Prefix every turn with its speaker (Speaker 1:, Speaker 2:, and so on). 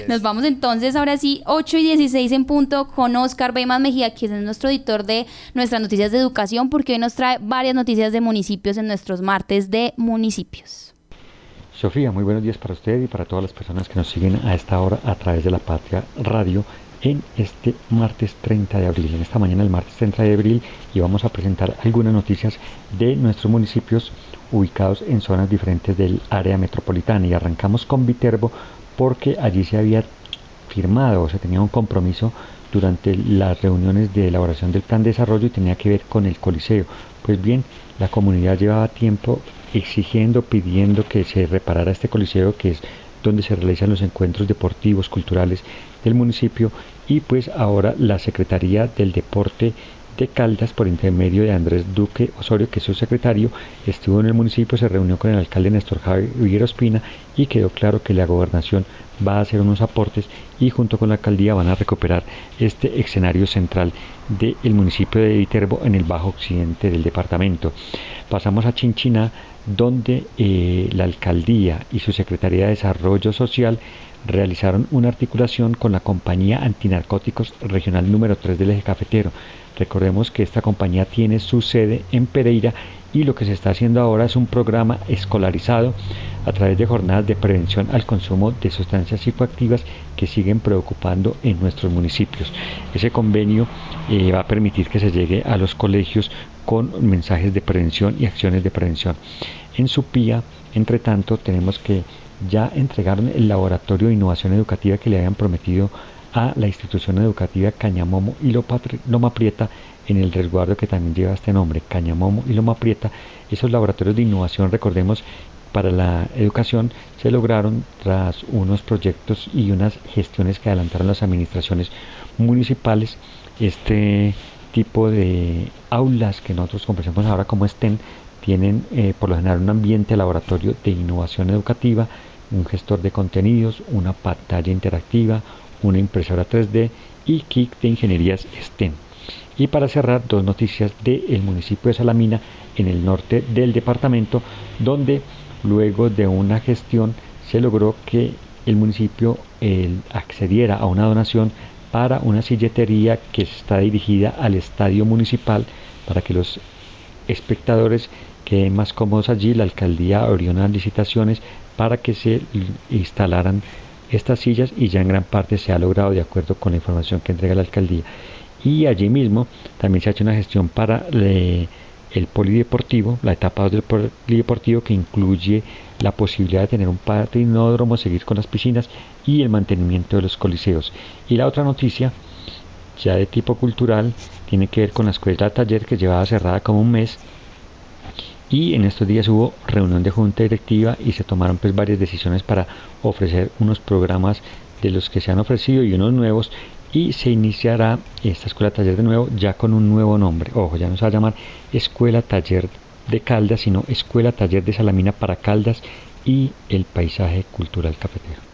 Speaker 1: Nos vamos entonces, ahora sí, 8:16 en punto, con Oscar Beyman Mejía, que es nuestro editor de nuestras noticias de educación, porque hoy nos trae varias noticias de municipios en nuestros martes de municipios.
Speaker 2: Sofía, muy buenos días para usted y para todas las personas que nos siguen a esta hora a través de La Patria Radio en este martes 30 de abril. En esta mañana, el martes 30 de abril, y vamos a presentar algunas noticias de nuestros municipios ubicados en zonas diferentes del área metropolitana. Y arrancamos con Viterbo porque allí se había firmado o se tenía un compromiso durante las reuniones de elaboración del plan de desarrollo y tenía que ver con el Coliseo. Pues bien, la comunidad llevaba tiempo exigiendo, pidiendo que se reparara este Coliseo, que es donde se realizan los encuentros deportivos, culturales del municipio, y pues ahora la Secretaría del Deporte de Caldas, por intermedio de Andrés Duque Osorio, que es su secretario, estuvo en el municipio, se reunió con el alcalde Néstor Javier Ospina y quedó claro que la gobernación va a hacer unos aportes y junto con la alcaldía van a recuperar este escenario central del municipio de Viterbo en el bajo occidente del departamento. Pasamos a Chinchiná, donde la alcaldía y su Secretaría de Desarrollo Social realizaron una articulación con la compañía antinarcóticos regional número 3 del eje cafetero. Recordemos que esta compañía tiene su sede en Pereira y lo que se está haciendo ahora es un programa escolarizado a través de jornadas de prevención al consumo de sustancias psicoactivas que siguen preocupando en nuestros municipios. Ese convenio va a permitir que se llegue a los colegios con mensajes de prevención y acciones de prevención. En Supía, entre tanto, tenemos que ya entregaron el laboratorio de innovación educativa que le habían prometido a la institución educativa Cañamomo y Loma Prieta en el resguardo que también lleva este nombre, Cañamomo y Loma Prieta. Esos laboratorios de innovación, recordemos, para la educación se lograron tras unos proyectos y unas gestiones que adelantaron las administraciones municipales. Este tipo de aulas que nosotros conocemos ahora como STEM tienen por lo general un ambiente laboratorio de innovación educativa, un gestor de contenidos, una pantalla interactiva, una impresora 3D y kit de ingenierías STEM. Y para cerrar, dos noticias del municipio de Salamina, en el norte del departamento, donde luego de una gestión se logró que el municipio accediera a una donación para una silletería que está dirigida al estadio municipal para que los espectadores queden más cómodos allí. La alcaldía abrió unas licitaciones para que se instalaran estas sillas y ya en gran parte se ha logrado de acuerdo con la información que entrega la alcaldía. Y allí mismo también se ha hecho una gestión para el polideportivo, la etapa 2 del polideportivo, que incluye la posibilidad de tener un patinódromo, seguir con las piscinas y el mantenimiento de los coliseos. Y la otra noticia, ya de tipo cultural, tiene que ver con la escuela taller que llevaba cerrada como un mes, y en estos días hubo reunión de junta directiva y se tomaron pues varias decisiones para ofrecer unos programas de los que se han ofrecido y unos nuevos, y se iniciará esta escuela taller de nuevo ya con un nuevo nombre. Ojo, ya no se va a llamar Escuela Taller de Caldas, sino Escuela Taller de Salamina para Caldas y el paisaje cultural cafetero.